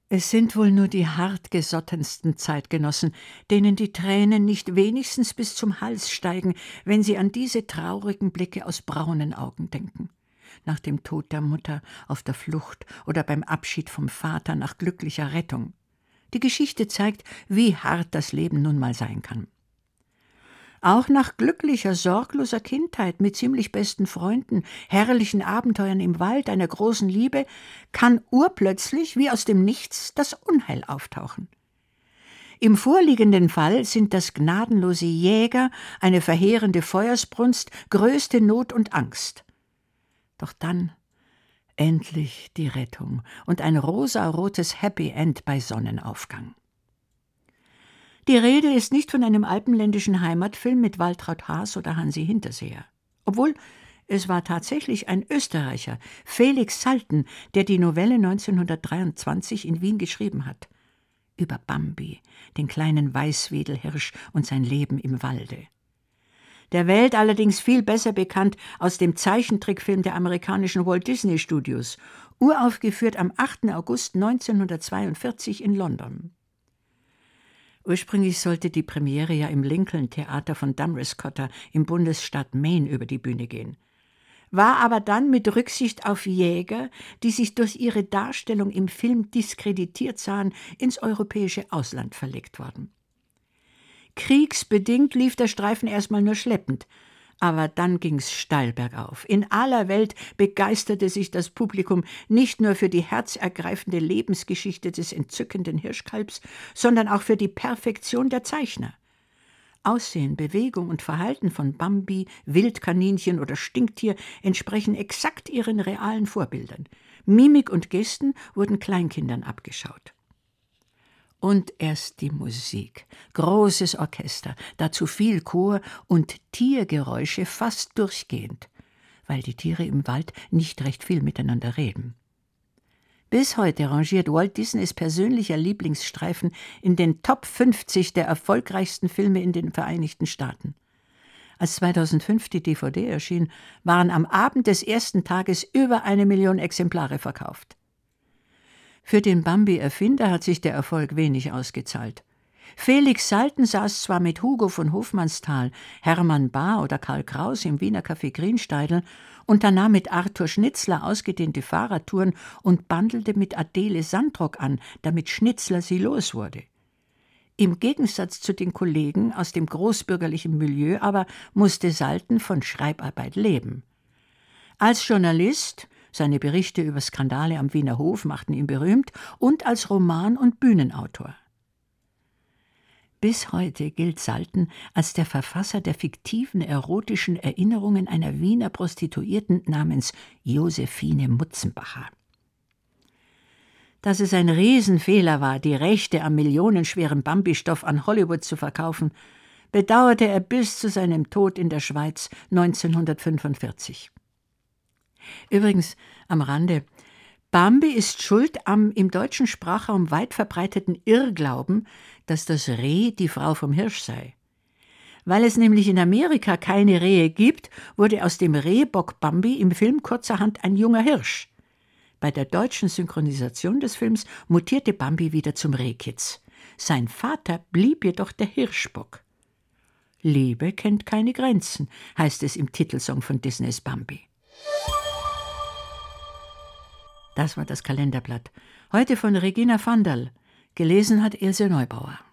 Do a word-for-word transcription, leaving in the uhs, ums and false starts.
Es sind wohl nur die hartgesottensten Zeitgenossen, denen die Tränen nicht wenigstens bis zum Hals steigen, wenn sie an diese traurigen Blicke aus braunen Augen denken. Nach dem Tod der Mutter, auf der Flucht oder beim Abschied vom Vater nach glücklicher Rettung. Die Geschichte zeigt, wie hart das Leben nun mal sein kann. Auch nach glücklicher, sorgloser Kindheit mit ziemlich besten Freunden, herrlichen Abenteuern im Wald, einer großen Liebe, kann urplötzlich wie aus dem Nichts das Unheil auftauchen. Im vorliegenden Fall sind das gnadenlose Jäger, eine verheerende Feuersbrunst, größte Not und Angst. Doch dann endlich die Rettung und ein rosarotes Happy End bei Sonnenaufgang. Die Rede ist nicht von einem alpenländischen Heimatfilm mit Waltraud Haas oder Hansi Hinterseher. Obwohl, es war tatsächlich ein Österreicher, Felix Salten, der die Novelle neunzehnhundertdreiundzwanzig in Wien geschrieben hat. Über Bambi, den kleinen Weißwedelhirsch und sein Leben im Walde. Der Welt allerdings viel besser bekannt aus dem Zeichentrickfilm der amerikanischen Walt Disney Studios, uraufgeführt am achten August neunzehnhundertzweiundvierzig in London. Ursprünglich sollte die Premiere ja im Lincoln-Theater von Dumfries-Cotter im Bundesstaat Maine über die Bühne gehen. War aber dann mit Rücksicht auf Jäger, die sich durch ihre Darstellung im Film diskreditiert sahen, ins europäische Ausland verlegt worden. Kriegsbedingt lief der Streifen erstmal nur schleppend. Aber dann ging's steil bergauf. In aller Welt begeisterte sich das Publikum nicht nur für die herzergreifende Lebensgeschichte des entzückenden Hirschkalbs, sondern auch für die Perfektion der Zeichner. Aussehen, Bewegung und Verhalten von Bambi, Wildkaninchen oder Stinktier entsprechen exakt ihren realen Vorbildern. Mimik und Gesten wurden Kleinkindern abgeschaut. Und erst die Musik. Großes Orchester, dazu viel Chor und Tiergeräusche fast durchgehend, weil die Tiere im Wald nicht recht viel miteinander reden. Bis heute rangiert Walt Disneys persönlicher Lieblingsstreifen in den Top fünfzig der erfolgreichsten Filme in den Vereinigten Staaten. Als zweitausendfünf die D V D erschien, waren am Abend des ersten Tages über eine Million Exemplare verkauft. Für den Bambi-Erfinder hat sich der Erfolg wenig ausgezahlt. Felix Salten saß zwar mit Hugo von Hofmannsthal, Hermann Bahr oder Karl Kraus im Wiener Café Grünsteidl, unternahm mit Arthur Schnitzler ausgedehnte Fahrradtouren und bandelte mit Adele Sandrock an, damit Schnitzler sie los wurde. Im Gegensatz zu den Kollegen aus dem großbürgerlichen Milieu aber musste Salten von Schreibarbeit leben. Als Journalist, seine Berichte über Skandale am Wiener Hof machten ihn berühmt, und als Roman- und Bühnenautor. Bis heute gilt Salten als der Verfasser der fiktiven erotischen Erinnerungen einer Wiener Prostituierten namens Josephine Mutzenbacher. Dass es ein Riesenfehler war, die Rechte am millionenschweren Bambi-Stoff an Hollywood zu verkaufen, bedauerte er bis zu seinem Tod in der Schweiz neunzehnhundertfünfundvierzig. Übrigens, am Rande, Bambi ist schuld am im deutschen Sprachraum weit verbreiteten Irrglauben, dass das Reh die Frau vom Hirsch sei. Weil es nämlich in Amerika keine Rehe gibt, wurde aus dem Rehbock Bambi im Film kurzerhand ein junger Hirsch. Bei der deutschen Synchronisation des Films mutierte Bambi wieder zum Rehkitz. Sein Vater blieb jedoch der Hirschbock. Liebe kennt keine Grenzen, heißt es im Titelsong von Disneys Bambi. Das war das Kalenderblatt. Heute von Regina Vandal. Gelesen hat Ilse Neubauer.